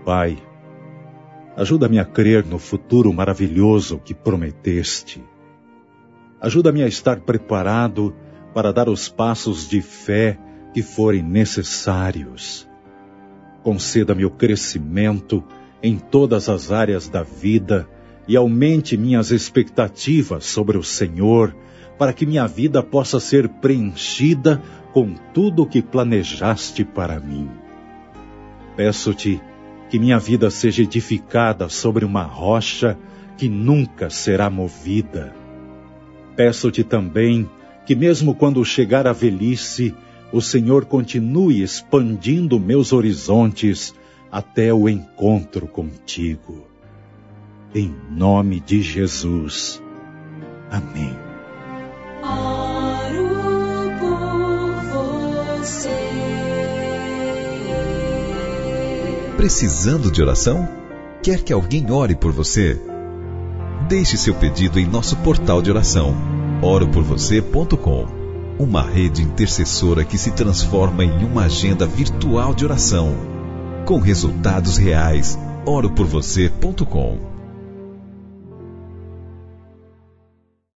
Pai, ajuda-me a crer no futuro maravilhoso que prometeste. Ajuda-me a estar preparado para dar os passos de fé que forem necessários. Conceda-me o crescimento em todas as áreas da vida e aumente minhas expectativas sobre o Senhor, para que minha vida possa ser preenchida com tudo o que planejaste para mim. Peço-te que minha vida seja edificada sobre uma rocha que nunca será movida. Peço-te também que mesmo quando chegar a velhice, o Senhor continue expandindo meus horizontes até o encontro contigo. Em nome de Jesus. Amém. Oro por você. Precisando de oração? Quer que alguém ore por você? Deixe seu pedido em nosso portal de oração, oroporvocê.com. Uma rede intercessora que se transforma em uma agenda virtual de oração, com resultados reais. oroporvocê.com.